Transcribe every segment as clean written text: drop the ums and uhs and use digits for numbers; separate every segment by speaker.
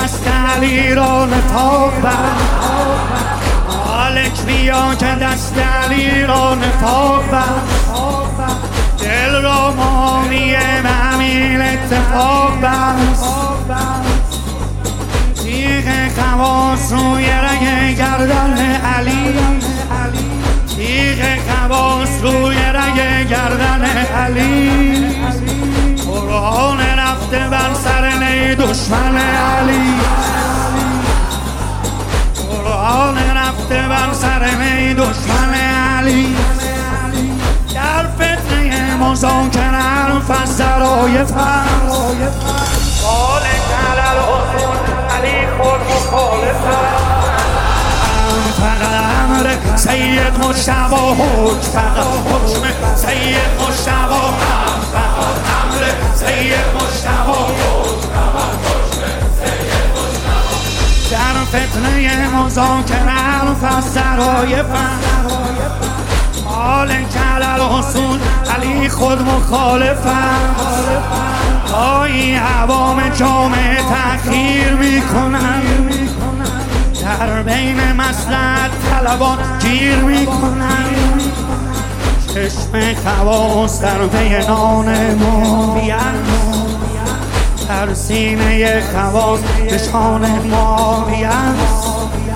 Speaker 1: دست علی را نفاق بر مالک بیا که دست علی را نفاق بر دل را مامی به همین اتفاق بست تیغ خواص روی رگ گردن علی تیغ خواص روی رگ گردن علی قرآن رفته بر سر نی دشمن علی قرآن رفته بر سر نی دشمن علی در فتنه مذاکره حرف از ذرای فرض مالک علل حسون علی خود مخالف فقط امر سید مجتبی حکم فقط حکم سید مجتبی فقط امر سید مجتبی در فتنه مذاکره حرف از ذرای فرض مالک علل حسون علی خود مخالف پایی عوام جامعه تأخیر میکنن در بین مصلحت طلبان گیر میکنن چشم خواص در پی نان ماوی است در سینه خواص نشان ماوی است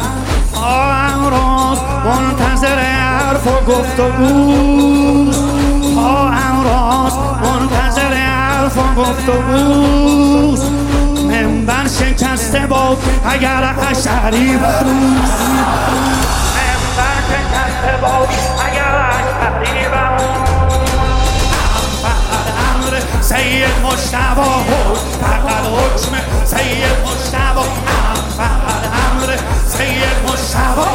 Speaker 1: امروز منتظر حرف و گفتگوست امروز منتظر حرف و گفتگوست منبر شکسته بود اگر اشعری بروست منبر شکسته بود اگر اشعری بروست فقط امر سید مجتبی فقط حکم سید مجتبی فقط امر سید مجتبی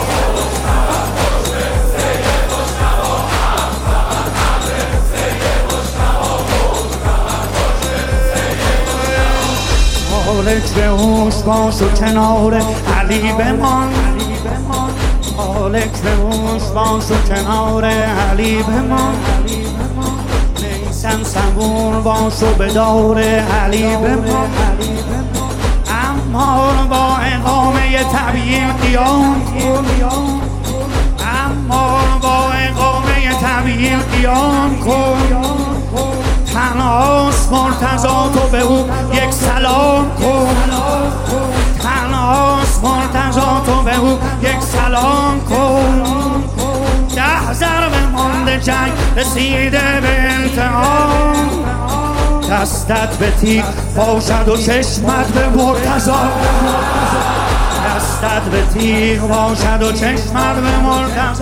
Speaker 1: مالک به هوش باش و کنار علی بمان مالک به هوش باش و کنار علی بمان نیسان صبور باش و به دور علی بمان اما با اقامه تبیین قیام کن اما با اقامه تبیین قیام کن تنهاست مرتضی تو به او یک سلام کن تنهاست مرتضی تو به او یک سلام کن 10 ضربه مانده جنگ رسیده به انتها دستت به تیغ باشد و چشمت به مرتضی دستت به تیغ باشد و چشمت به مرتضی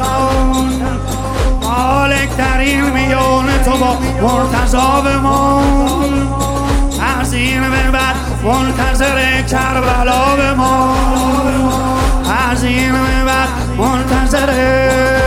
Speaker 1: مالک در این میان تو با مرتضی بمان از این به بعد منتظر کربلا بمان از این به بعد منتظر